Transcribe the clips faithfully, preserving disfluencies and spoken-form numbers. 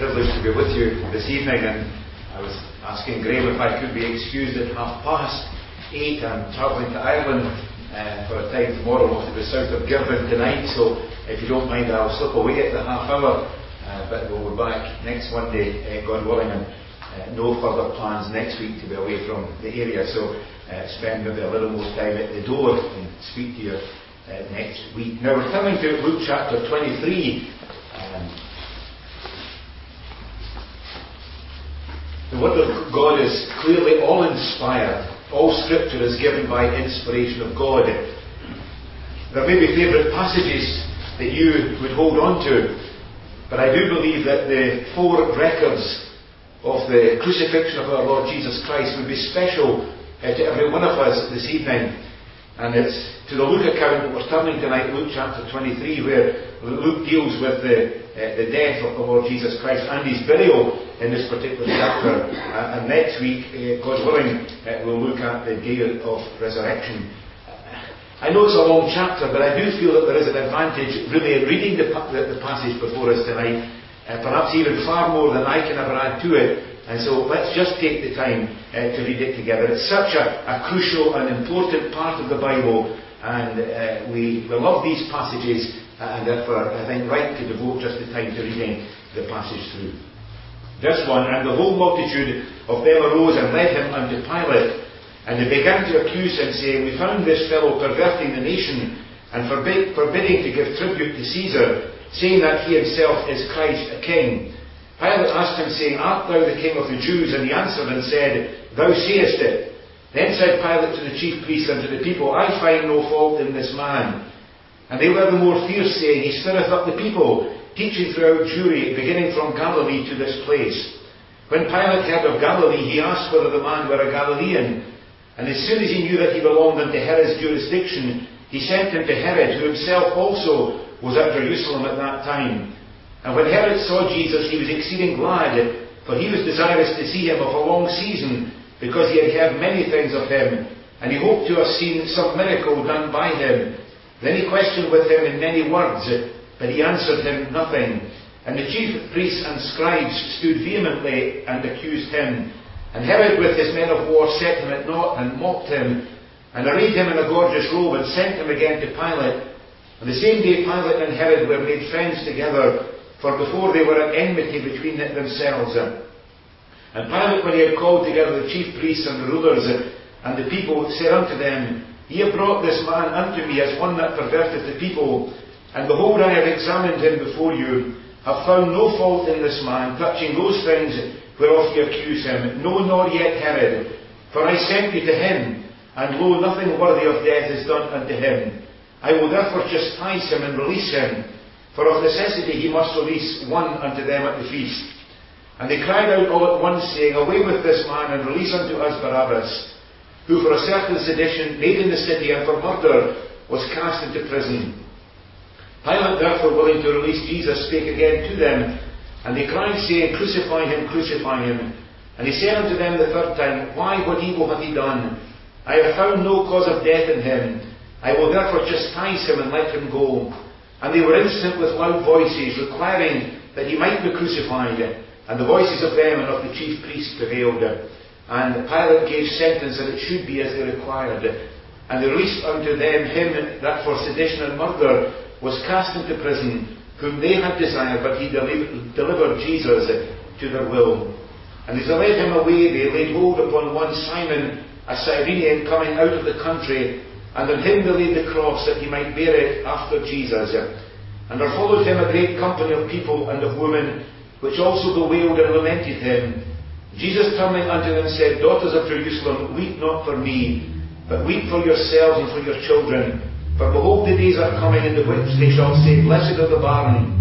privilege to be with you this evening, and I was asking Graham if I could be excused at half past eight. I'm travelling to Ireland uh, for a time tomorrow, off to the south of Girvan tonight, so if you don't mind I'll slip away at the half hour, uh, but we'll be back next Monday, uh, God willing, and uh, no further plans next week to be away from the area, so uh, spend maybe a little more time at the door and speak to you uh, next week. Now we're coming to Luke chapter twenty-three. Um, The Word of God is clearly all inspired. All Scripture is given by inspiration of God. There may be favourite passages that you would hold on to, but I do believe that the four records of the crucifixion of our Lord Jesus Christ would be special uh, to every one of us this evening. And it's to the Luke account that we're turning tonight, Luke chapter twenty-three, where Luke deals with the, uh, the death of the Lord Jesus Christ and his burial in this particular chapter. Uh, and next week, uh, God willing, uh, we'll look at the day of resurrection. I know it's a long chapter, but I do feel that there is an advantage really in reading the, the, the passage before us tonight, uh, perhaps even far more than I can ever add to it. And so let's just take the time uh, to read it together. It's such a, a crucial and important part of the Bible, and uh, we, we love these passages, uh, and therefore I think right to devote just the time to reading the passage through. Verse one, and the whole multitude of them arose and led him unto Pilate, and they began to accuse him, saying, We found this fellow perverting the nation, and forbid, forbidding to give tribute to Caesar, saying that he himself is Christ a king. Pilate asked him, saying, Art thou the king of the Jews? And he answered and said, Thou sayest it. Then said Pilate to the chief priests and to the people, I find no fault in this man. And they were the more fierce, saying, He stirreth up the people, teaching throughout Jewry, beginning from Galilee to this place. When Pilate heard of Galilee, he asked whether the man were a Galilean. And as soon as he knew that he belonged unto Herod's jurisdiction, he sent him to Herod, who himself also was at Jerusalem at that time. And when Herod saw Jesus, he was exceeding glad, for he was desirous to see him of a long season, because he had heard many things of him, and he hoped to have seen some miracle done by him. Then he questioned with him in many words, but he answered him nothing. And the chief priests and scribes stood vehemently and accused him. And Herod with his men of war set him at naught and mocked him, and arrayed him in a gorgeous robe, and sent him again to Pilate. And the same day Pilate and Herod were made friends together, for before they were at enmity between themselves. And Pilate, when he had called together the chief priests and the rulers and the people, said unto them, Ye have brought this man unto me as one that perverteth the people. And behold, I have examined him before you, have found no fault in this man, touching those things whereof ye accuse him. No, nor yet Herod. For I sent you to him, and lo, nothing worthy of death is done unto him. I will therefore chastise him and release him. For of necessity he must release one unto them at the feast. And they cried out all at once, saying, Away with this man, and release unto us Barabbas, who for a certain sedition made in the city, and for murder was cast into prison. Pilate, therefore, willing to release Jesus, spake again to them, and they cried, saying, Crucify him, crucify him. And he said unto them the third time, Why, what evil hath he done? I have found no cause of death in him. I will therefore chastise him, and let him go. And they were instant with loud voices, requiring that he might be crucified. And the voices of them and of the chief priests prevailed. And Pilate gave sentence that it should be as they required. And they released unto them him that for sedition and murder was cast into prison, whom they had desired, but he delivered, delivered Jesus to their will. And as they led him away, they laid hold upon one Simon, a Cyrenian, coming out of the country, and on him they laid the cross, that he might bear it after Jesus. And there followed him a great company of people and of women, which also bewailed and lamented him. Jesus turning unto them said, Daughters of Jerusalem, weep not for me, but weep for yourselves and for your children. For behold, the days are coming in the which they shall say, Blessed are the barren,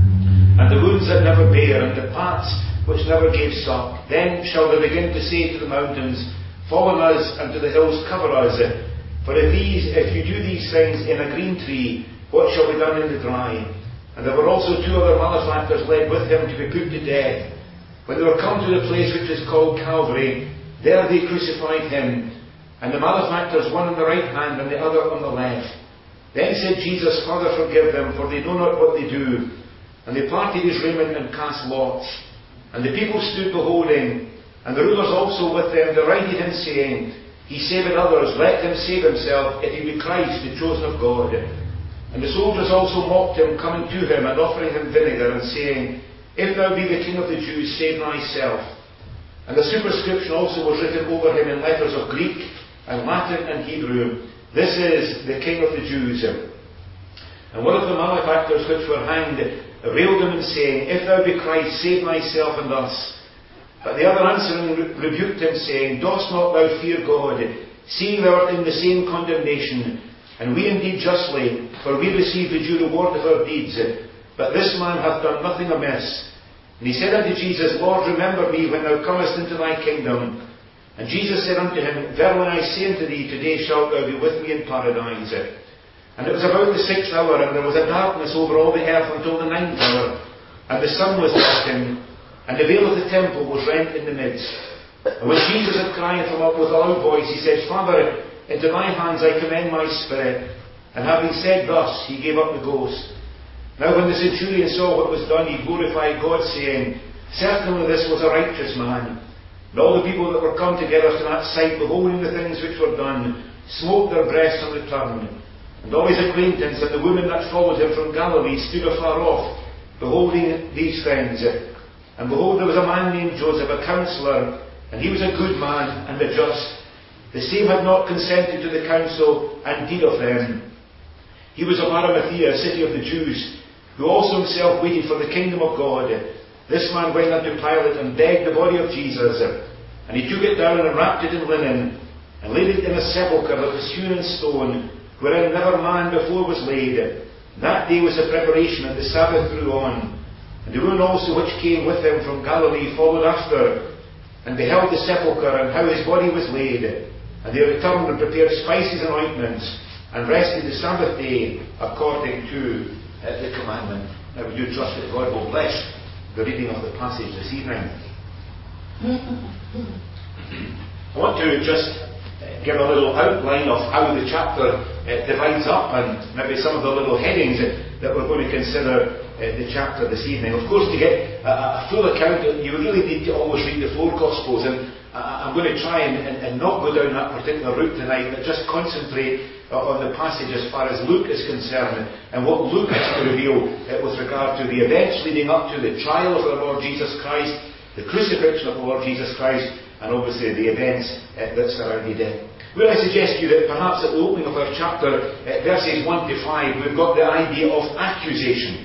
and the wombs that never bare, and the paps which never gave suck. Then shall they begin to say to the mountains, Fall on us, and to the hills cover us. For if these, if you do these things in a green tree, what shall be done in the dry? And there were also two other malefactors led with him to be put to death. When they were come to the place which is called Calvary, there they crucified him, and the malefactors one on the right hand and the other on the left. Then said Jesus, Father, forgive them, for they know not what they do. And they parted his raiment and cast lots. And the people stood beholding, and the rulers also with them derided him, saying, He saveth others, let him save himself, if he be Christ, the chosen of God. And the soldiers also mocked him, coming to him, and offering him vinegar, and saying, If thou be the King of the Jews, save thyself. And the superscription also was written over him in letters of Greek, and Latin, and Hebrew, This is the King of the Jews. And one of the malefactors which were hanged railed him, and saying, If thou be Christ, save thyself and us. But the other answering rebuked him, saying, Dost not thou fear God, seeing thou art in the same condemnation? And we indeed justly, for we receive the due reward of our deeds. But this man hath done nothing amiss. And he said unto Jesus, Lord, remember me when thou comest into thy kingdom. And Jesus said unto him, Verily I say unto thee, today shalt thou be with me in paradise. And it was about the sixth hour, and there was a darkness over all the earth until the ninth hour. And the sun was darkened, and the veil of the temple was rent in the midst. And when Jesus had cried from up with a loud voice, he said, Father, into thy hands I commend my spirit. And having said thus, he gave up the ghost. Now when the centurion saw what was done, he glorified God, saying, Certainly this was a righteous man. And all the people that were come together to that sight, beholding the things which were done, smote their breasts and returned. And all his acquaintance and the women that followed him from Galilee stood afar off, beholding these things. And behold, there was a man named Joseph, a counsellor, and he was a good man and a just. The same had not consented to the counsel and did of them. He was of Arimathea, a city of the Jews, who also himself waited for the kingdom of God. This man went unto Pilate and begged the body of Jesus. And he took it down and wrapped it in linen, and laid it in a sepulchre that was hewn in stone, wherein never man before was laid. That day was the preparation, and the Sabbath drew on. And the women also which came with him from Galilee followed after, and beheld the sepulchre, and how his body was laid. And they returned and prepared spices and ointments, and rested the Sabbath day according to uh, the commandment. Now we do trust that God will bless the reading of the passage this evening. I want to just uh, give a little outline of how the chapter uh, divides up, and maybe some of the little headings that, that we're going to consider uh, the chapter this evening. Of course, to get a, a full account, you really need to always read the four Gospels, and I'm going to try and, and, and not go down that particular route tonight, but just concentrate uh, on the passage as far as Luke is concerned, and what Luke has to reveal uh, with regard to the events leading up to the trial of our Lord Jesus Christ, the crucifixion of the Lord Jesus Christ, and obviously the events uh, that surrounded it. Will I suggest to you that perhaps at the opening of our chapter, uh, verses one to five, we've got the idea of accusation.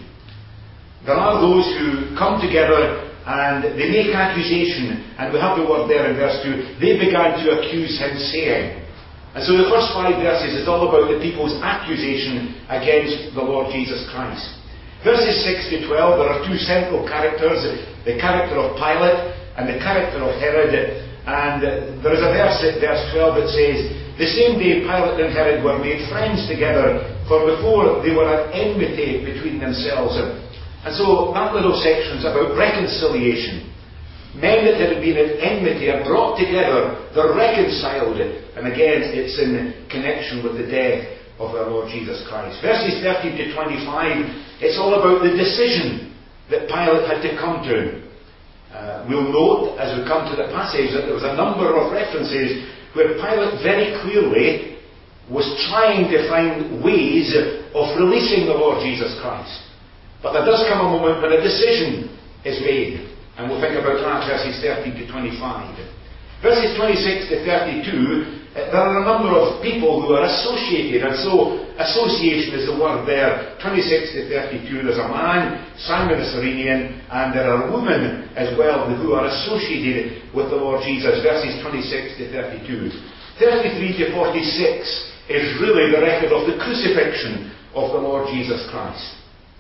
There are those who come together and they make accusation, and we have the word there in verse two. They began to accuse him, saying. And so the first five verses is all about the people's accusation against the Lord Jesus Christ. Verses six to twelve, there are two central characters, the character of Pilate and the character of Herod. And there is a verse at verse twelve that says, The same day Pilate and Herod were made friends together, for before they were at enmity between themselves. And so that little section is about reconciliation. Men that had been at enmity are brought together, they're reconciled, and again it's in connection with the death of our Lord Jesus Christ. Verses thirteen to twenty-five, it's all about the decision that Pilate had to come to. Uh, we'll note as we come to the passage that there was a number of references where Pilate very clearly was trying to find ways of releasing the Lord Jesus Christ. But there does come a moment when a decision is made. And we'll think about that, verses thirteen to twenty-five. Verses twenty-six to thirty-two, uh, there are a number of people who are associated. And so, association is the word there. twenty-six to thirty-two, there's a man, Simon the Cyrenian, and there are women as well who are associated with the Lord Jesus. Verses twenty-six to thirty-two. thirty-three to forty-six is really the record of the crucifixion of the Lord Jesus Christ.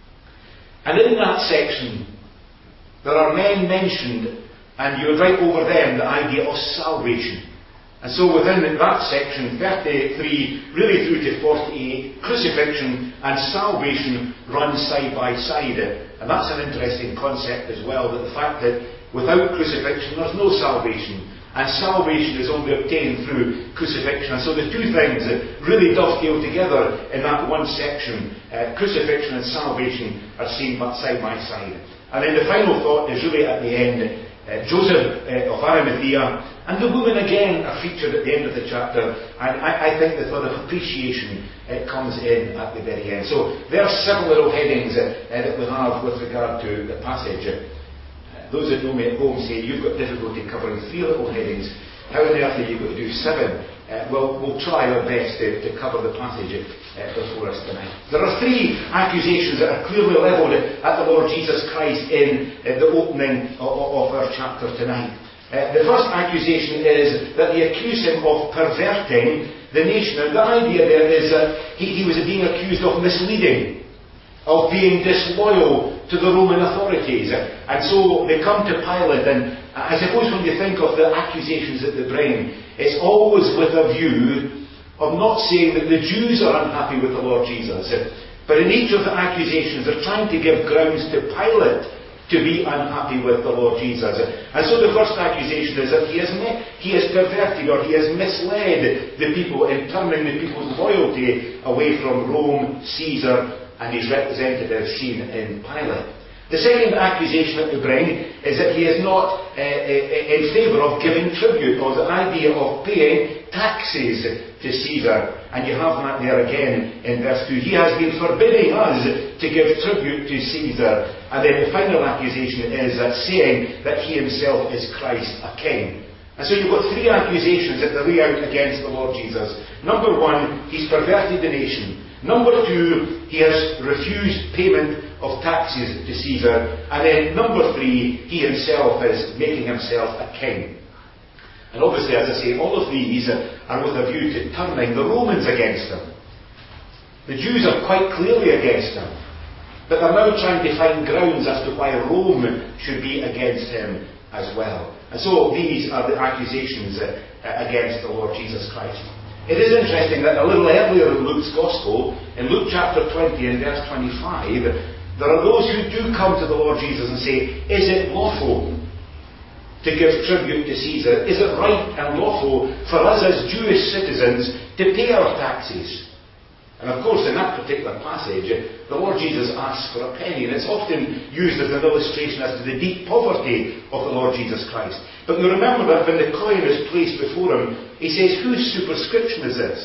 And in that section, there are men mentioned, and you would write over them the idea of salvation. And so within that section, thirty-three, really through to forty-eight, crucifixion and salvation run side by side. And that's an interesting concept as well, that the fact that without crucifixion there's no salvation. and salvation is only obtained through crucifixion. And so the two things really dovetail together in that one section. Uh, crucifixion and salvation are seen side by side. And then the final thought is really at the end. Uh, Joseph uh, of Arimathea and the woman again are featured at the end of the chapter, and I, I think the thought of appreciation uh, comes in at the very end. So there are several little headings uh, uh, that we have with regard to the passage. Those that know me at home say, you've got difficulty covering three little headings. How on earth are you going to do seven? Uh, well, we'll try our best to, to cover the passage uh, before us tonight. There are three accusations that are clearly levelled at the Lord Jesus Christ in uh, the opening of, of our chapter tonight. Uh, the first accusation is that they accuse him of perverting the nation. And the idea there is that he, he was being accused of misleading, of being disloyal to the Roman authorities. And so they come to Pilate, and I suppose when you think of the accusations that they bring, it's always with a view of not saying that the Jews are unhappy with the Lord Jesus, but in each of the accusations they're trying to give grounds to Pilate to be unhappy with the Lord Jesus. And so the first accusation is that he has, met, he has perverted or he has misled the people in turning the people's loyalty away from Rome, Caesar, and his representative seen in Pilate. The second accusation that they bring is that he is not uh, in favour of giving tribute, or the idea of paying taxes to Caesar. And you have that there again in verse two. He has been forbidding us to give tribute to Caesar. And then the final accusation is that saying that he himself is Christ, a king. And so you've got three accusations that they lay out against the Lord Jesus. Number one, he's perverted the nation. Number two, he has refused payment of taxes to Caesar. And then number three, he himself is making himself a king. And obviously, as I say, all of these are with a view to turning the Romans against him. The Jews are quite clearly against him, but they're now trying to find grounds as to why Rome should be against him as well. And so these are the accusations against the Lord Jesus Christ. It is interesting that a little earlier in Luke's Gospel, in Luke chapter twenty and verse twenty-five, there are those who do come to the Lord Jesus and say, is it lawful to give tribute to Caesar? Is it right and lawful for us as Jewish citizens to pay our taxes? And of course, in that particular passage, the Lord Jesus asks for a penny, and it's often used as an illustration as to the deep poverty of the Lord Jesus Christ. But you remember that when the coin is placed before him, he says, whose superscription is this?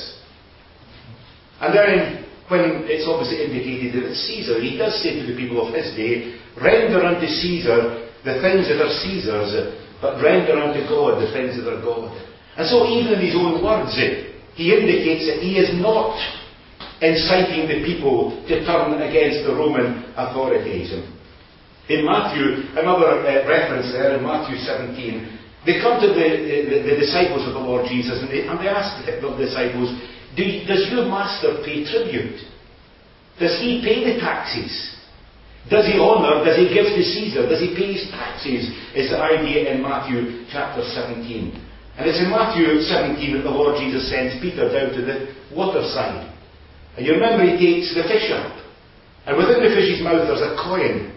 And then, when it's obviously indicated that it's Caesar, he does say to the people of his day, render unto Caesar the things that are Caesar's, but render unto God the things that are God. And so even in his own words, he indicates that he is not inciting the people to turn against the Roman authorities. In Matthew, another uh, reference there in Matthew seventeen, they come to the, the, the disciples of the Lord Jesus, and they, and they ask the disciples, Do, does your master pay tribute? Does he pay the taxes? Does he honour, does he give to Caesar? Does he pay his taxes? Is the idea in Matthew chapter seventeen. And it's in Matthew seventeen that the Lord Jesus sends Peter down to the waterside. And you remember he takes the fish up. And within the fish's mouth there's a coin.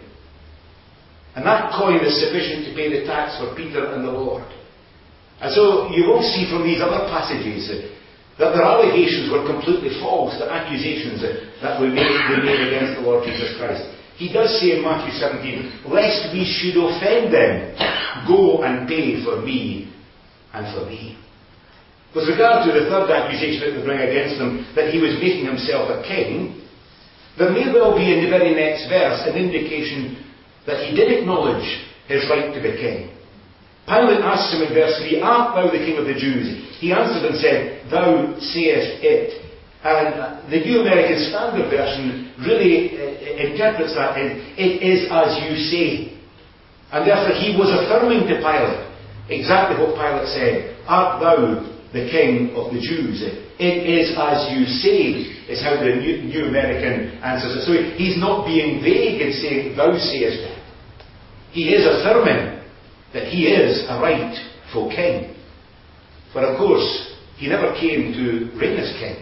And that coin is sufficient to pay the tax for Peter and the Lord. And so you will see from these other passages that their allegations were completely false, the accusations that were made, were made against the Lord Jesus Christ. He does say in Matthew seventeen, lest we should offend them, go and pay for me and for thee. With regard to the third accusation that they bring against him, that he was making himself a king, there may well be in the very next verse an indication that he did acknowledge his right to be king. Pilate asks him in verse three, art thou the king of the Jews? He answered and said, thou sayest it. And the New American Standard Version really uh, interprets that in, it is as you say. And therefore he was affirming to Pilate exactly what Pilate said, art thou the king of the Jews? It is as you say, is how the New, New American answers it. So he's not being vague in saying, thou sayest it. He is affirming that he is a rightful king. But of course, he never came to reign as king.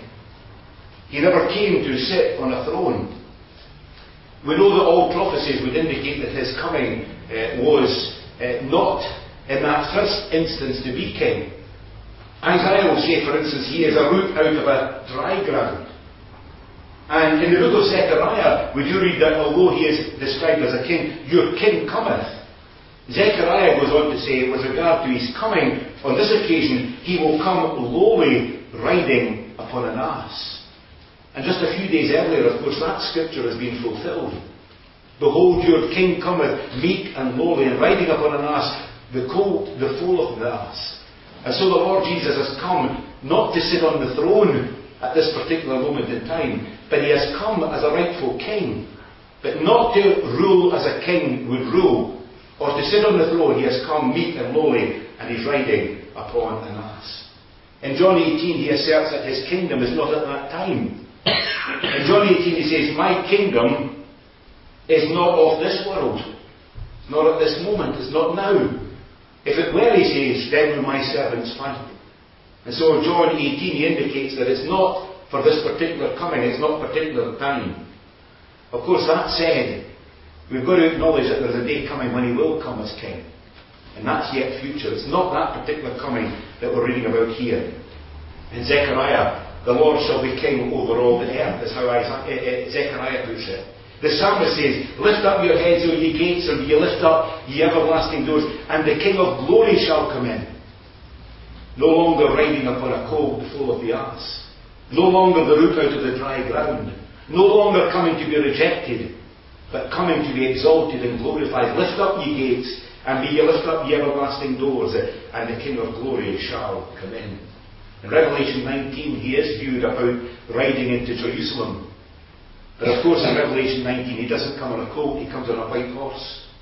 He never came to sit on a throne. We know that all prophecies would indicate that his coming uh, was uh, not in that first instance to be king. Isaiah will say, for instance, he is a root out of a dry ground. And in the book of Zechariah, we do read that although he is described as a king, your king cometh. Zechariah goes on to say, with regard to his coming, on this occasion, he will come lowly, riding upon an ass. And just a few days earlier, of course, that scripture has been fulfilled. Behold, your king cometh, meek and lowly, and riding upon an ass, the colt, the foal of the ass. And so the Lord Jesus has come, not to sit on the throne at this particular moment in time, but he has come as a rightful king, but not to rule as a king would rule, or to sit on the throne. He has come meek and lowly, and he's riding upon an ass. In John eighteen, he asserts that his kingdom is not at that time. In John eighteen, he says, my kingdom is not of this world, not at this moment, it's not now. If it were, he says, then will my servants find. And so John eighteen, he indicates that it's not for this particular coming, it's not particular time. Of course, that said, we've got to acknowledge that there's a day coming when he will come as king. And that's yet future. It's not that particular coming that we're reading about here. In Zechariah, the Lord shall be king over all the earth. That's how Isaiah, Zechariah puts it. The psalmist says, lift up your heads, O ye gates, and be lift up, ye everlasting doors, and the King of glory shall come in. No longer riding upon a colt, the foal of the ass. No longer the root out of the dry ground. No longer coming to be rejected, but coming to be exalted and glorified. Lift up ye gates, and be ye lift up ye everlasting doors, and the King of glory shall come in. In Revelation nineteen, he is viewed about riding into Jerusalem. But of course in Revelation nineteen, he doesn't come on a colt, he comes on a white horse.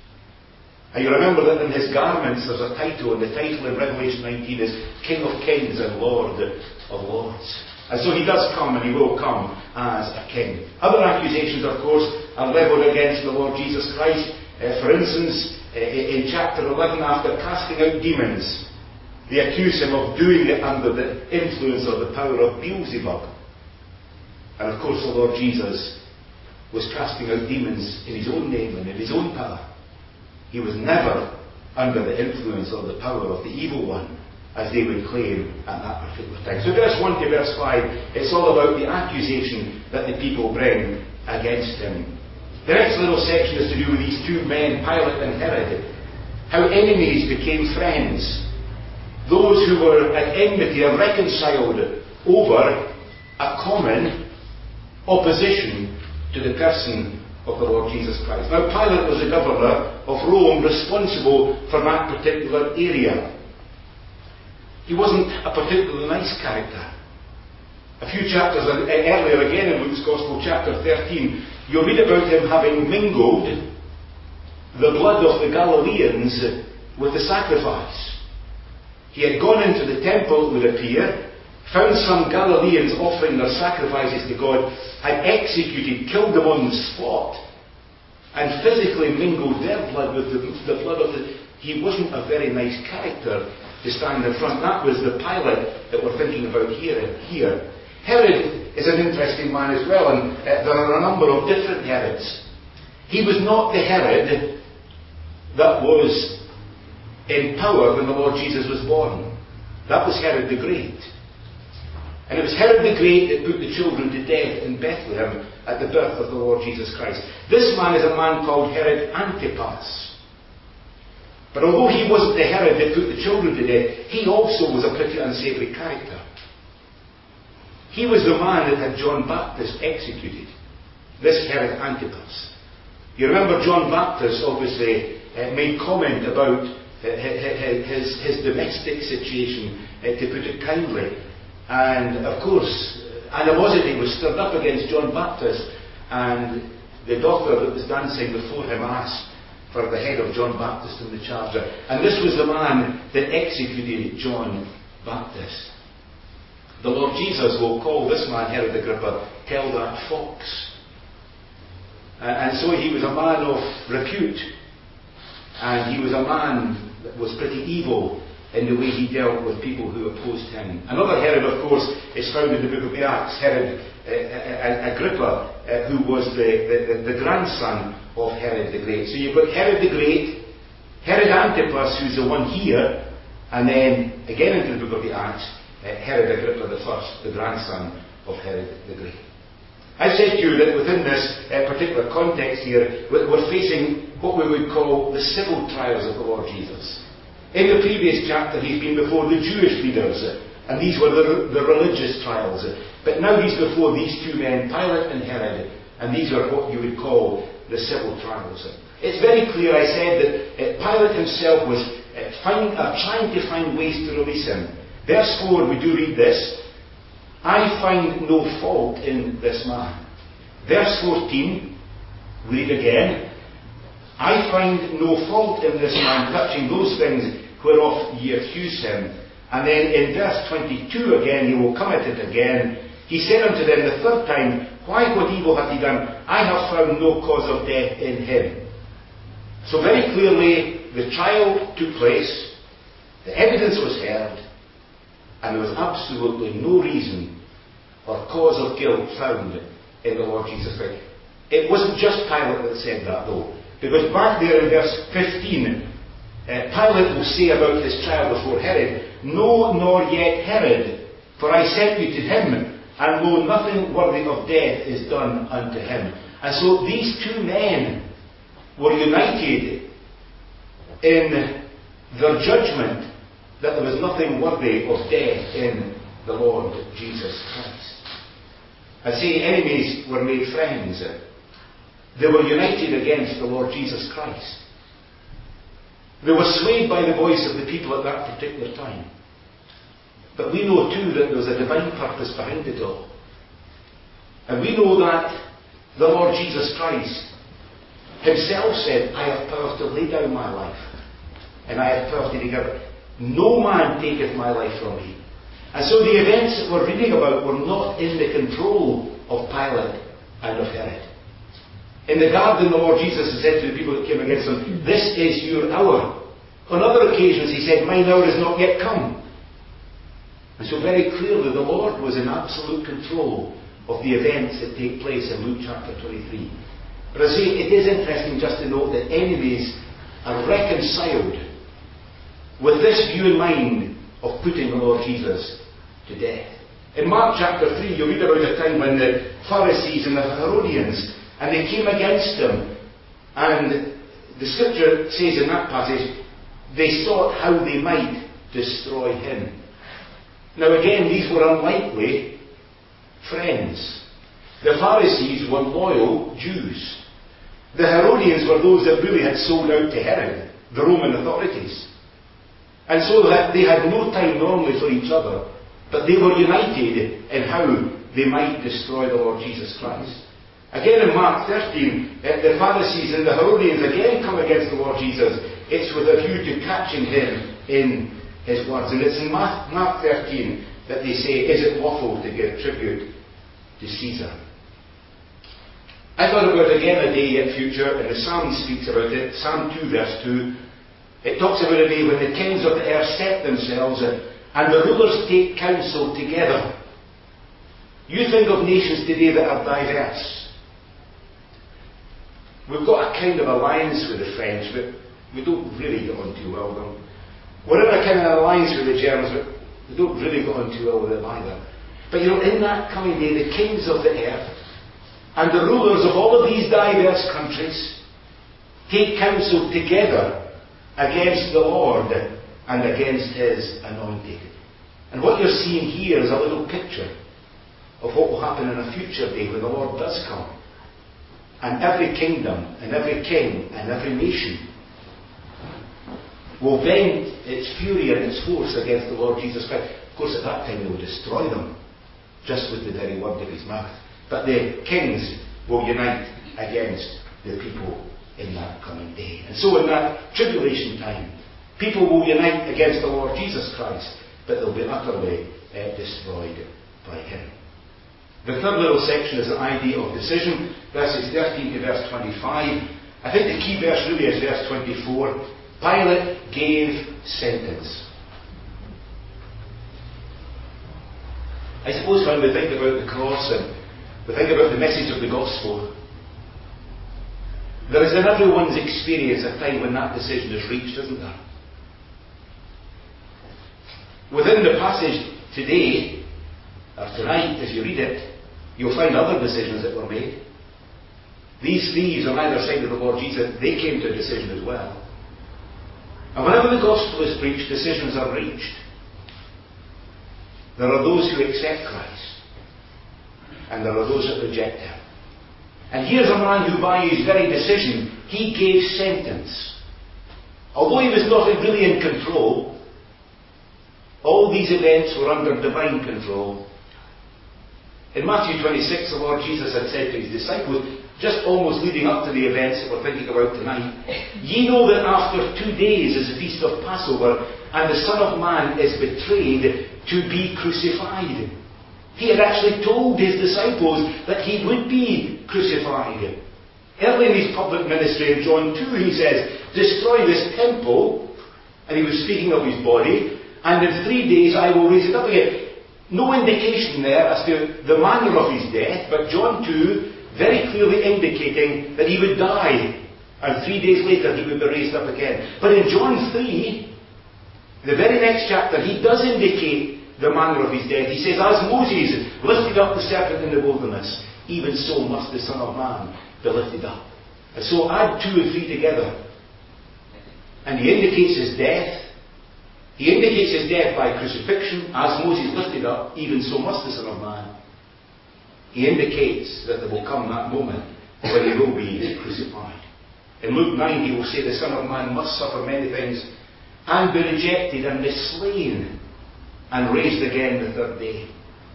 And you remember that in his garments there's a title, and the title in Revelation nineteen is King of Kings and Lord of Lords. And so he does come, and he will come as a king. Other accusations, of course, are levelled against the Lord Jesus Christ. Uh, for instance, uh, in chapter eleven, after casting out demons, they accuse him of doing it under the influence or the power of Beelzebub. And of course the Lord Jesus was casting out demons in his own name and in his own power. He was never under the influence or the power of the evil one, as they would claim at that particular time. So verse one to verse five, it's all about the accusation that the people bring against him. The next little section is to do with these two men, Pilate and Herod. How enemies became friends. Those who were at enmity are reconciled over a common opposition to the person of the Lord Jesus Christ. Now, Pilate was the governor of Rome, responsible for that particular area. He wasn't a particularly nice character. A few chapters earlier, again in Luke's Gospel, chapter thirteen, you'll read about him having mingled the blood of the Galileans with the sacrifice. He had gone into the temple, it would appear, found some Galileans offering their sacrifices to God, had executed, killed them on the spot, and physically mingled their blood with the, the blood of the... He wasn't a very nice character to stand in front. That was the Pilate that we're thinking about here. here. Herod is an interesting man as well, and uh, there are a number of different Herods. He was not the Herod that was in power when the Lord Jesus was born. That was Herod the Great. And it was Herod the Great that put the children to death in Bethlehem at the birth of the Lord Jesus Christ. This man is a man called Herod Antipas. But although he wasn't the Herod that put the children to death, he also was a pretty unsavoury character. He was the man that had John Baptist executed. This Herod Antipas. You remember John Baptist obviously uh, made comment about uh, his, his domestic situation, uh, to put it kindly. And of course, animosity was stirred up against John Baptist, and the doctor that was dancing before him asked for the head of John Baptist in the charger. And this was the man that executed John Baptist. The Lord Jesus will call this man, Herod Agrippa, tell that fox. And so he was a man of repute, and he was a man that was pretty evil in the way he dealt with people who opposed him. Another Herod, of course, is found in the book of the Acts, Herod uh, Agrippa, uh, who was the, the, the grandson of Herod the Great. So you've got Herod the Great, Herod Antipas, who's the one here, and then again into the book of the Acts, uh, Herod Agrippa the First, the grandson of Herod the Great. I said to you that within this uh, particular context here, we're facing what we would call the civil trials of the Lord Jesus. In the previous chapter, he's been before the Jewish leaders, uh, and these were the, the religious trials. Uh, but now he's before these two men, Pilate and Herod, and these are what you would call the civil trials. Uh, it's very clear, I said, that uh, Pilate himself was uh, find, uh, trying to find ways to release him. Verse four, we do read this: I find no fault in this man. Verse fourteen, we read again: I find no fault in this man touching those things whereof ye accuse him. And then in verse twenty-two again, he will come at it again. He said unto them the third time, Why, what evil hath he done? I have found no cause of death in him. So very clearly, the trial took place, the evidence was heard, and there was absolutely no reason or cause of guilt found in the Lord Jesus Christ. It wasn't just Pilate that said that, though, because back there in verse fifteen, uh, Pilate will say about his trial before Herod, No, nor yet Herod, for I sent you to him, and lo, nothing worthy of death is done unto him. And so these two men were united in their judgment that there was nothing worthy of death in the Lord Jesus Christ. I say enemies were made friends. They were united against the Lord Jesus Christ. They were swayed by the voice of the people at that particular time. But we know too that there was a divine purpose behind it all. And we know that the Lord Jesus Christ himself said, I have power to lay down my life, and I have power to take it. No man taketh my life from me. And so the events that we're reading about were not in the control of Pilate and of Herod. In the garden, the Lord Jesus said to the people that came against him, This is your hour. On other occasions he said, Mine hour is not yet come. And so very clearly the Lord was in absolute control of the events that take place in Luke chapter twenty-three. But I say, it is interesting just to note that enemies are reconciled with this view in mind of putting the Lord Jesus to death. In Mark chapter three, you read about a time when the Pharisees and the Herodians, and they came against him, and the scripture says in that passage, they sought how they might destroy him. Now again, these were unlikely friends. The Pharisees were loyal Jews. The Herodians were those that really had sold out to Herod, the Roman authorities. And so that they had no time normally for each other, but they were united in how they might destroy the Lord Jesus Christ. Again in Mark thirteen, the Pharisees and the Herodians again come against the Lord Jesus. It's with a view to catching him in his words. And it's in Mark thirteen that they say, Is it lawful to give tribute to Caesar? I thought about again a day yet future, and the Psalm speaks about it. Psalm two verse two. It talks about a day when the kings of the earth set themselves and the rulers take counsel together. You think of nations today that are diverse. We've got a kind of alliance with the French, but we don't really get on too well with them. We're in a kind of alliance with the Germans, but we don't really get on too well with them either. But you know, in that coming day, the kings of the earth and the rulers of all of these diverse countries take counsel together against the Lord and against his anointed. And what you're seeing here is a little picture of what will happen in a future day when the Lord does come. And every kingdom and every king and every nation will vent its fury and its force against the Lord Jesus Christ. Of course, at that time they will destroy them, just with the very word of his mouth. But the kings will unite against the people in that coming day. And so in that tribulation time, people will unite against the Lord Jesus Christ, but they'll be utterly uh, destroyed by him. The third little section is the idea of decision, verses thirteen to verse twenty-five. I think the key verse really is verse twenty-four. Pilate gave sentence. I suppose when we think about the cross and we think about the message of the gospel, There is in everyone's experience a time when that decision is reached, isn't there? Within the passage today, or tonight, as you read it, you'll find other decisions that were made. These thieves on either side of the Lord Jesus, they came to a decision as well. And whenever the gospel is preached, decisions are reached. There are those who accept Christ, and there are those that reject Him. And here's a man who, by his very decision, he gave sentence. Although he was not really in control, all these events were under divine control. In Matthew twenty-six, the Lord Jesus had said to His disciples, just almost leading up to the events that we're thinking about tonight, ye know that after two days is the feast of Passover, and the Son of Man is betrayed to be crucified. He had actually told His disciples that He would be crucified. Early in His public ministry in John two, He says, destroy this temple, and He was speaking of His body, and in three days I will raise it up again. No indication there as to the manner of His death, but John two very clearly indicating that He would die, and three days later He would be raised up again. But in John three, the very next chapter, He does indicate the manner of His death. He says, as Moses lifted up the serpent in the wilderness, even so must the Son of Man be lifted up. And so add two and three together, and He indicates His death. He indicates His death by crucifixion. As Moses lifted up, even so must the Son of Man. He indicates that there will come that moment when He will be crucified. In Luke nine, He will say, the Son of Man must suffer many things, and be rejected, and be slain, and raised again the third day.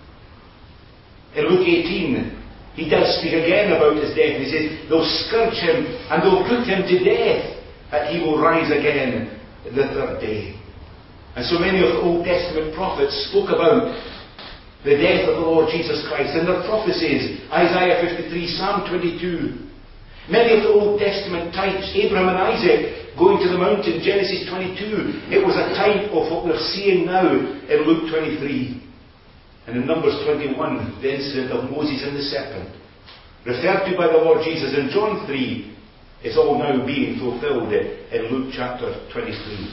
In Luke eighteen, He does speak again about His death. He says, they'll scourge Him, and they'll put Him to death, that He will rise again the third day. And so many of the Old Testament prophets spoke about the death of the Lord Jesus Christ in their prophecies. Isaiah fifty-three, Psalm twenty-two. Many of the Old Testament types, Abraham and Isaac going to the mountain, Genesis twenty-two. It was a type of what we're seeing now in Luke twenty-three. And in Numbers twenty-one, the incident of Moses and the serpent, referred to by the Lord Jesus in John three, is all now being fulfilled in Luke chapter twenty-three.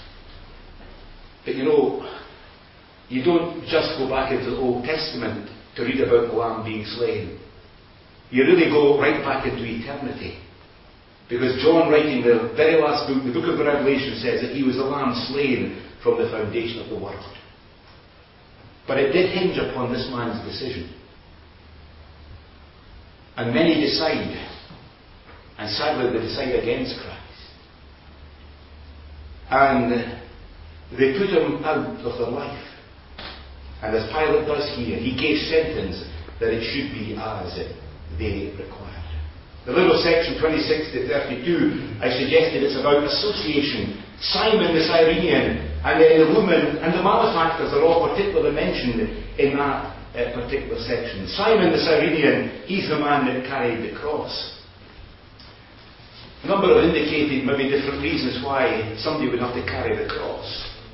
But you know, you don't just go back into the Old Testament to read about the Lamb being slain. You really go right back into eternity. Because John, writing the very last book, the book of the Revelation, says that He was the Lamb slain from the foundation of the world. But it did hinge upon this man's decision. And many decide, and sadly they decide against Christ. And they put Him out of their life. And as Pilate does here, he gave sentence that it should be as they required. The little section twenty-six to thirty-two, I suggested it's about association. Simon the Cyrenian and the woman and the malefactors are all particularly mentioned in that uh, particular section. Simon the Cyrenian, he's the man that carried the cross. A number have indicated maybe different reasons why somebody would have to carry the cross.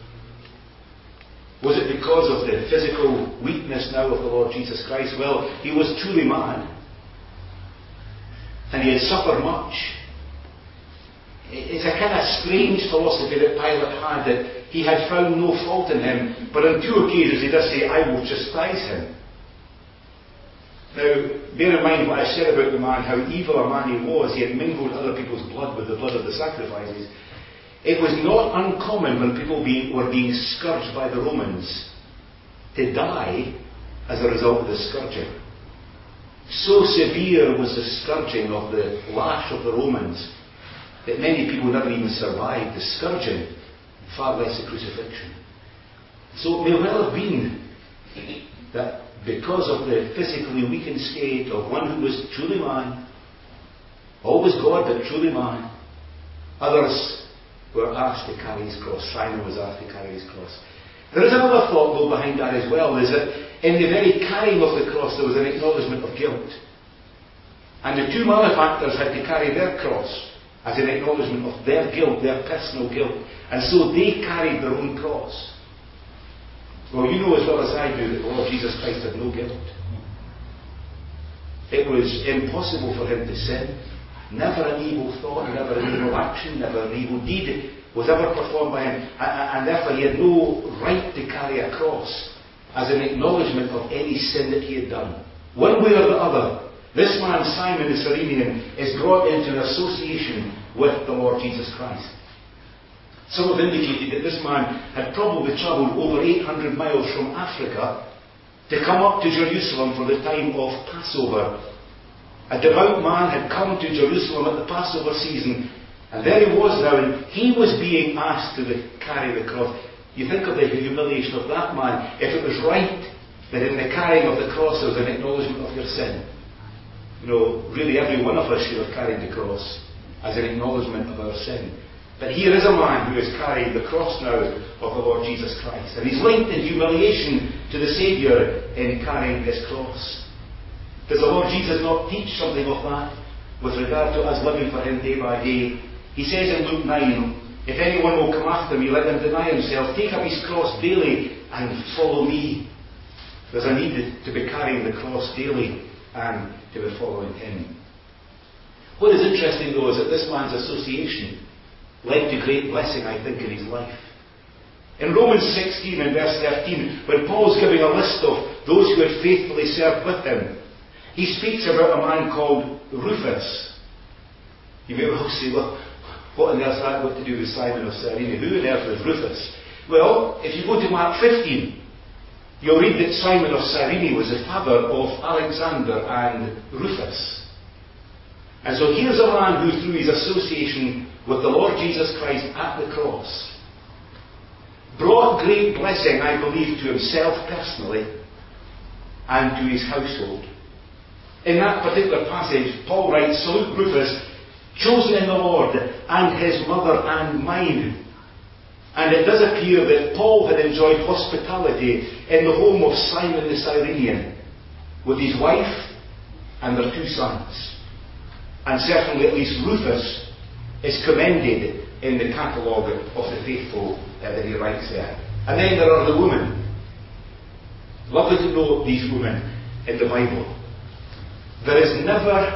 Was it because of the physical weakness now of the Lord Jesus Christ? Well, He was truly man. And He had suffered much. It's a kind of strange philosophy that Pilate had, that he had found no fault in Him. But on two occasions he does say, I will chastise Him. Now, bear in mind what I said about the man, how evil a man he was. He had mingled other people's blood with the blood of the sacrifices. It was not uncommon when people be, were being scourged by the Romans to die as a result of the scourging. So severe was the scourging of the lash of the Romans that many people never even survived the scourging, far less the crucifixion. So it may well have been that because of the physically weakened state of one who was truly man, always God but truly man, others were asked to carry His cross. Simon was asked to carry his cross. There is another thought though behind that as well, is that in the very carrying of the cross there was an acknowledgement of guilt. And the two malefactors had to carry their cross as an acknowledgement of their guilt, their personal guilt. And so they carried their own cross. Well, you know as well as I do that the Lord Jesus Christ had no guilt. It was impossible for Him to sin. Never an evil thought, never an evil action, never an evil deed was ever performed by him, and, and therefore he had no right to carry a cross as an acknowledgement of any sin that he had done. One way or the other, this man, Simon the Cyrenian, is brought into an association with the Lord Jesus Christ. Some have indicated that this man had probably travelled over eight hundred miles from Africa to come up to Jerusalem for the time of Passover. A devout man had come to Jerusalem at the Passover season, and there he was now, and he was being asked to carry the cross. You think of the humiliation of that man, if it was right that in the carrying of the cross there was an acknowledgement of your sin. You know, really every one of us should have carried the cross as an acknowledgement of our sin. But here is a man who is carrying the cross now of the Lord Jesus Christ, and he's linked in humiliation to the Saviour in carrying this cross. Does the Lord Jesus not teach something of that with regard to us living for him day by day? He says in Luke nine, if anyone will come after me, let him deny himself, take up his cross daily and follow me. There's a need to be carrying the cross daily and to be following him. What is interesting though is that this man's association led to great blessing, I think, in his life. In Romans sixteen and verse thirteen, when Paul's giving a list of those who had faithfully served with him, he speaks about a man called Rufus. You may well say, well, what on earth has that got to do with Simon of Cyrene? Who on earth is Rufus? Well, if you go to Mark fifteen, you'll read that Simon of Cyrene was the father of Alexander and Rufus. And so here's a man who, through his association with the Lord Jesus Christ at the cross, brought great blessing, I believe, to himself personally and to his household. In that particular passage, Paul writes, salute Rufus, chosen in the Lord, and his mother and mine. And it does appear that Paul had enjoyed hospitality in the home of Simon the Cyrenian, with his wife and their two sons. And certainly at least Rufus is commended in the catalogue of the faithful uh, that he writes there. And then there are the women. Lovely to know these women in the Bible. There is never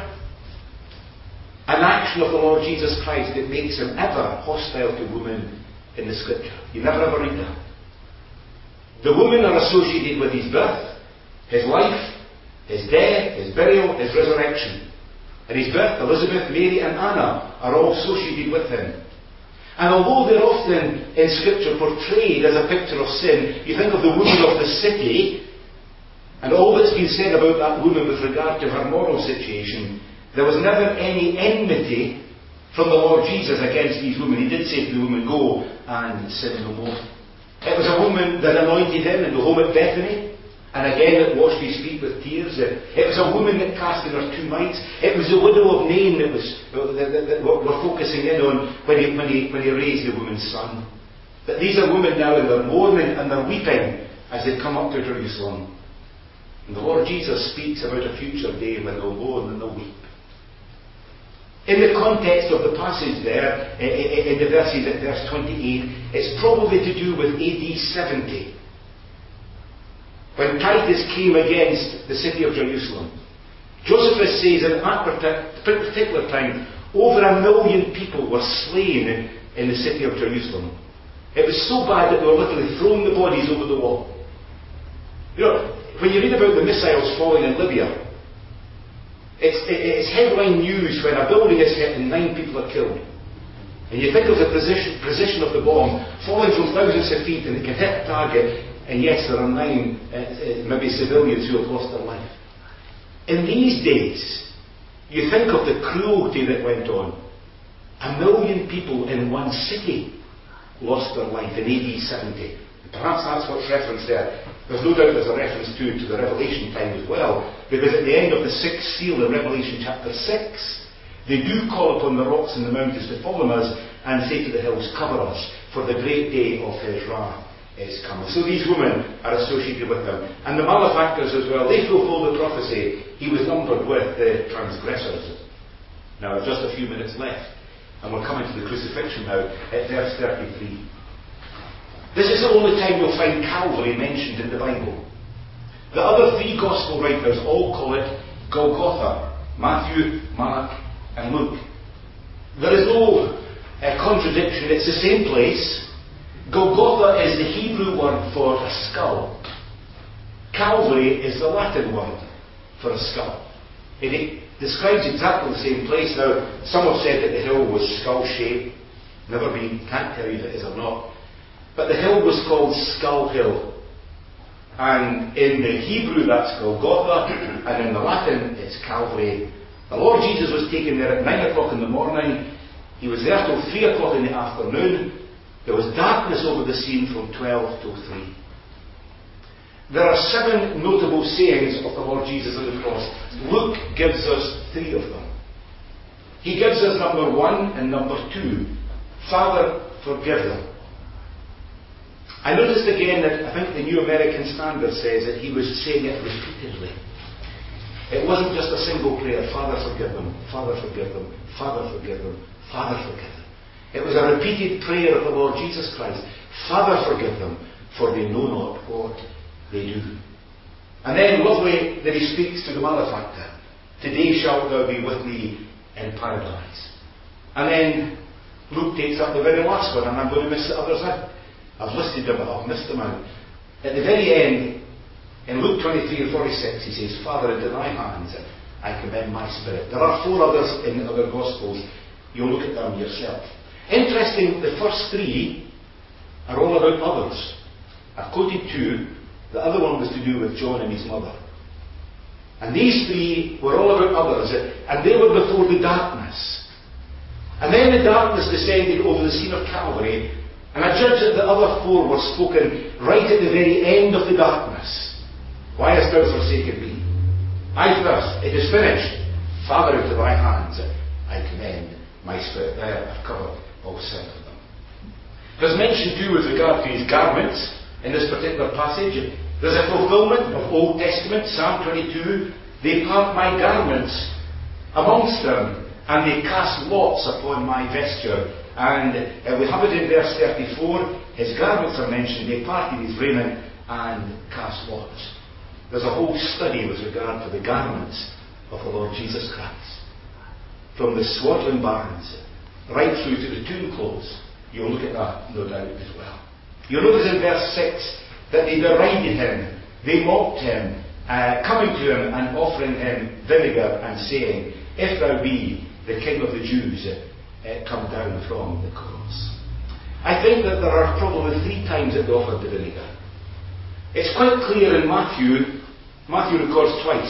an action of the Lord Jesus Christ that makes him ever hostile to women in the Scripture. You never ever read that. The women are associated with his birth, his life, his death, his burial, his resurrection. And his birth, Elizabeth, Mary and Anna are all associated with him. And although they're often in Scripture portrayed as a picture of sin, you think of the woman of the city, and all that's been said about that woman with regard to her moral situation, there was never any enmity from the Lord Jesus against these women. He did say to the woman, go and sin no more. It was a woman that anointed him in the home at Bethany, and again that washed his feet with tears. It was a woman that cast in her two mites. It was the widow of Nain that was that, that, that we're focusing in on when he, when, he, when he raised the woman's son. But these are women now, and they're mourning and they're weeping as they come up to Jerusalem. And the Lord Jesus speaks about a future day when they'll mourn and they'll weep. In the context of the passage there, in the verses at verse twenty-eight, it's probably to do with A D seventy, when Titus came against the city of Jerusalem. Josephus says in that particular time, over a million people were slain in the city of Jerusalem. It was so bad that they were literally throwing the bodies over the wall. You know, when you read about the missiles falling in Libya, It's, it's headline news when a building is hit and nine people are killed. And you think of the position, precision of the bomb falling from thousands of feet and it can hit a target, and yes, there are nine uh, maybe civilians who have lost their life. In these days, you think of the cruelty that went on. A million people in one city lost their life in A D seventy. Perhaps that's what's referenced there. There's no doubt there's a reference to, to the Revelation time as well, because at the end of the sixth seal in Revelation chapter six, they do call upon the rocks and the mountains to fall on us and say to the hills, cover us, for the great day of his wrath is coming. So these women are associated with them. And the malefactors as well, they fulfill the prophecy. He was numbered with the transgressors. Now, just a few minutes left, and we're coming to the crucifixion now at verse thirty-three. This is the only time you'll find Calvary mentioned in the Bible. The other three Gospel writers all call it Golgotha. Matthew, Mark, and Luke. There is no uh, contradiction. It's the same place. Golgotha is the Hebrew word for a skull. Calvary is the Latin word for a skull. It, it describes exactly the same place. Now, some have said that the hill was skull-shaped. Never been, can't tell you if it is or not. But the hill was called Skull Hill. And in the Hebrew that's Golgotha, and in the Latin it's Calvary. The Lord Jesus was taken there at nine o'clock in the morning. He was there till three o'clock in the afternoon. There was darkness over the scene from twelve till three. There are seven notable sayings of the Lord Jesus on the cross. Luke gives us three of them. He gives us number one and number two. Father, forgive them. I noticed again that I think the New American Standard says that he was saying it repeatedly. It wasn't just a single prayer. Father, forgive them. Father, forgive them. Father, forgive them. Father, forgive them. It was a repeated prayer of the Lord Jesus Christ. Father, forgive them, for they know not what they do. And then lovely that he speaks to the malefactor. Today shalt thou be with me in paradise. And then Luke takes up the very last one, and I'm going to miss the others out. I've listed them, but I've missed them out. At the very end, in Luke twenty-three and forty-six, he says, Father, into thy hands I commend my spirit. There are four others in the other Gospels. You'll look at them yourself. Interesting, the first three are all about others. I've quoted two. The other one was to do with John and his mother. And these three were all about others, and they were before the darkness. And then the darkness descended over the scene of Calvary, and I judge that the other four were spoken right at the very end of the darkness. Why hast thou forsaken me? I thirst, it is finished. Father, into thy hands I commend my spirit. There, I've covered all seven of them. There's mention too with regard to his garments. In this particular passage, there's a fulfillment of Old Testament, Psalm twenty-two. They part my garments amongst them, and they cast lots upon my vesture. And uh, we have it in verse thirty-four. His garments are mentioned. They parted his raiment and cast lots. There's a whole study with regard to the garments of the Lord Jesus Christ. From the swaddling bands right through to the tomb clothes. You'll look at that, no doubt, as well. You'll notice in verse six that they derided him, they mocked him, uh, coming to him and offering him vinegar and saying, If thou be the King of the Jews, uh, come down from the cross. I think that there are probably three times that they offered the vinegar. It's quite clear in Matthew. Matthew records twice.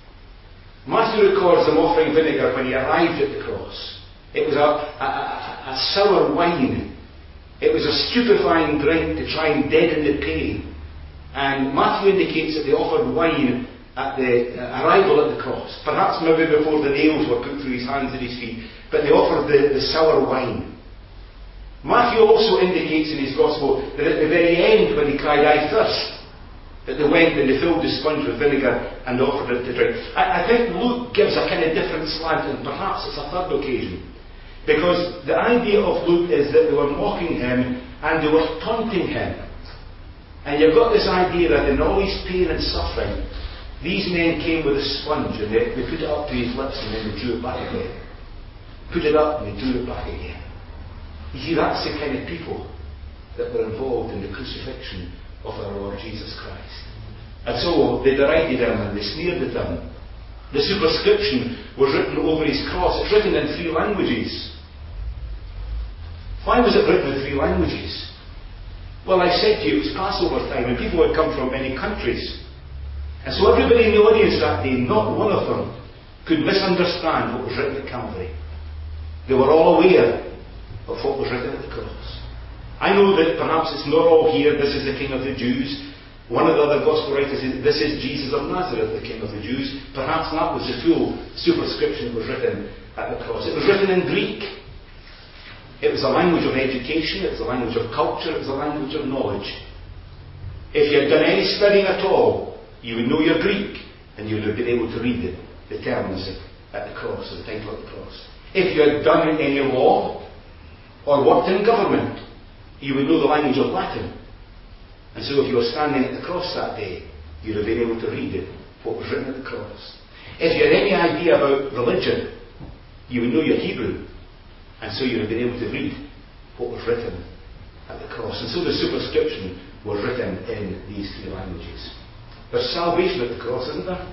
Matthew records them offering vinegar when he arrived at the cross. It was a, a, a, a sour wine. It was a stupefying drink to try and deaden the pain. And Matthew indicates that they offered wine at the uh, arrival at the cross. Perhaps maybe before the nails were put through his hands and his feet. But they offered the, the sour wine. Matthew also indicates in his Gospel that at the very end, when he cried, I thirst, that they went and they filled the sponge with vinegar and offered it to drink. I, I think Luke gives a kind of different slant, and perhaps it's a third occasion. Because the idea of Luke is that they were mocking him and they were taunting him. And you've got this idea that in all his pain and suffering, these men came with a sponge and they, they put it up to his lips and then they drew it back again. Put it up and they drew it back again. You see, that's the kind of people that were involved in the crucifixion of our Lord Jesus Christ. And so they derided him and they sneered at him. The superscription was written over his cross. It's written in three languages. Why was it written in three languages? Well, I said to you, it was Passover time and people had come from many countries. And so everybody in the audience that day, not one of them, could misunderstand what was written at Calvary. They were all aware of what was written at the cross. I know that perhaps it's not all here, this is the King of the Jews. One of the other Gospel writers says, this is Jesus of Nazareth, the King of the Jews. Perhaps that was the full superscription that was written at the cross. It was written in Greek. It was a language of education, it was a language of culture, it was a language of knowledge. If you had done any studying at all, you would know your Greek, and you would have been able to read the, the terms at the cross, or the title at the cross. If you had done any law, or worked in government, you would know the language of Latin. And so if you were standing at the cross that day, you'd have been able to read it, what was written at the cross. If you had any idea about religion, you would know your Hebrew, and so you would have been able to read what was written at the cross. And so the superscription was written in these three languages. There's salvation at the cross, isn't there?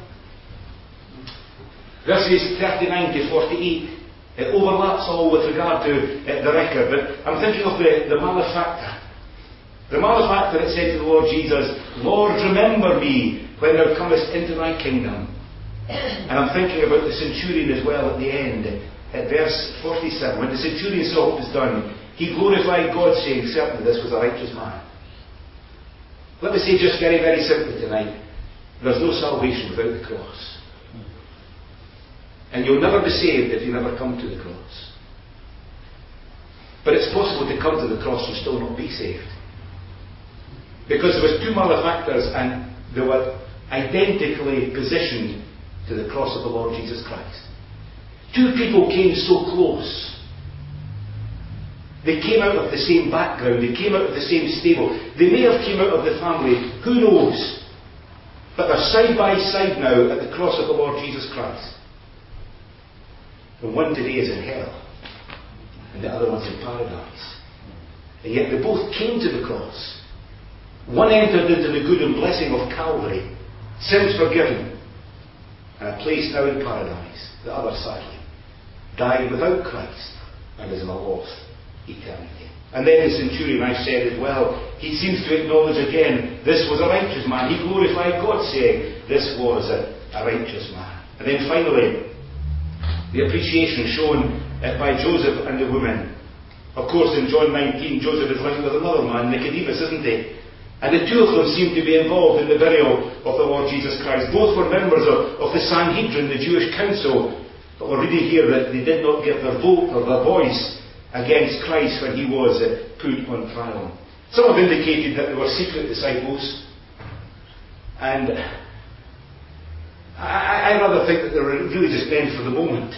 Verses thirty-nine to forty-eight, it overlaps all with regard to uh, the record, but I'm thinking of the, the malefactor. The malefactor that said to the Lord Jesus, Lord, remember me when thou comest into thy kingdom. And I'm thinking about the centurion as well at the end, at verse forty-seven. When the centurion saw what was done, he glorified God, saying, certainly this was a righteous man. Let me say just very, very simply tonight, there's no salvation without the cross. And you'll never be saved if you never come to the cross. But it's possible to come to the cross and still not be saved. Because there was two malefactors and they were identically positioned to the cross of the Lord Jesus Christ. Two people came so close. They came out of the same background. They came out of the same stable. They may have come out of the family. Who knows? But they're side by side now at the cross of the Lord Jesus Christ. And one today is in hell. And the other one's in paradise. And yet they both came to the cross. One entered into the good and blessing of Calvary, sins forgiven, and a place now in paradise. The other, sadly, died without Christ and is in a lost eternity. And then the centurion, I said as well, he seems to acknowledge again, this was a righteous man. He glorified God, saying, this was a, a righteous man. And then finally, the appreciation shown uh, by Joseph and the woman. Of course, in John nineteen, Joseph is linked with another man, Nicodemus, isn't he? And the two of them seem to be involved in the burial of the Lord Jesus Christ. Both were members of, of the Sanhedrin, the Jewish council. But we're reading here that they did not give their vote or their voice against Christ when he was uh, put on trial. Some have indicated that they were secret disciples. And I, I rather think that they were really just meant for the moment.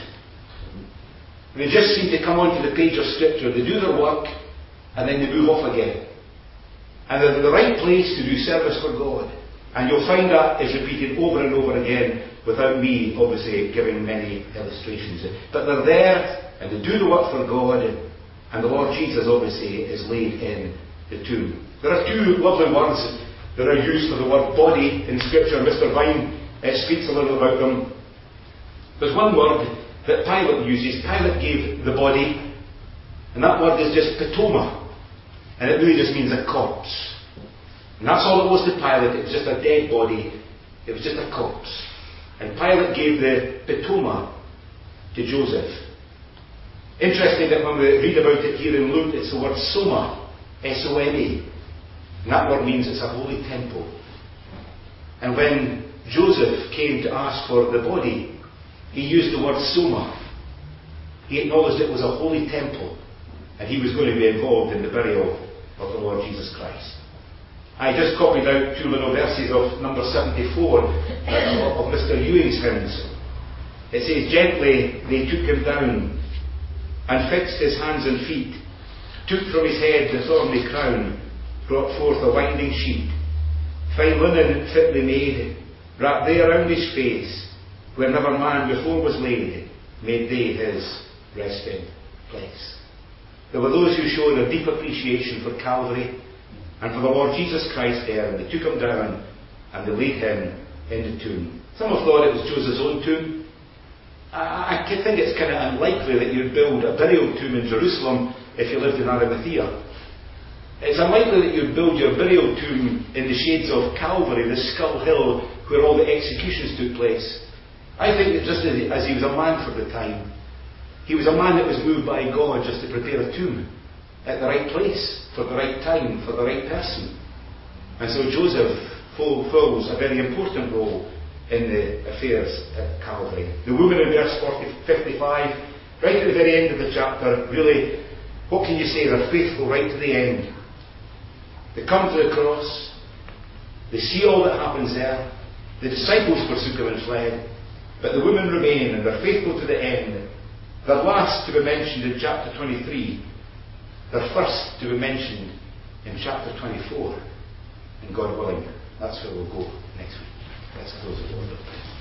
They just seem to come onto the page of Scripture. They do their work and then they move off again. And they're in the right place to do service for God. And you'll find that is repeated over and over again without me, obviously, giving many illustrations. But they're there and they do the work for God. And the Lord Jesus, obviously, is laid in the tomb. There are two lovely words that are used for the word body in Scripture. Mister Vine uh, speaks a little about them. There's one word that Pilate uses. Pilate gave the body. And that word is just petoma. And it really just means a corpse. And that's all it was to Pilate. It was just a dead body. It was just a corpse. And Pilate gave the petoma to Joseph. Interesting that when we read about it here in Luke, it's the word soma, S O M A. And that word means it's a holy temple. And when Joseph came to ask for the body, he used the word soma. He acknowledged it was a holy temple. And he was going to be involved in the burial of the Lord Jesus Christ. I just copied out two little verses of number seventy-four uh, of Mister Ewing's hymns. It says, gently they took him down and fixed his hands and feet, took from his head the thorny crown, brought forth a winding sheet, fine linen fitly made, wrapped there round his face, where never man before was laid, made they his resting place. There were those who showed a deep appreciation for Calvary and for the Lord Jesus Christ there, and they took him down and they laid him in the tomb. Some have thought it was Joseph's own tomb. I, I think it's kind of unlikely that you'd build a burial tomb in Jerusalem if you lived in Arimathea. It's unlikely that you'd build your burial tomb in the shades of Calvary, the Skull Hill, where all the executions took place. I think that just as he was a man for the time, he was a man that was moved by God just to prepare a tomb at the right place, for the right time, for the right person. And so Joseph fulfills a very important role in the affairs at Calvary. The woman in verse forty, fifty-five, right at the very end of the chapter, really, what can you say? They're faithful right to the end. They come to the cross, they see all that happens there, the disciples forsook him and fled, but the women remain and they're faithful to the end. They're last to be mentioned in chapter twenty-three. They're first to be mentioned in chapter twenty-four. And God willing, that's where we'll go next week. Let's close the word of prayer.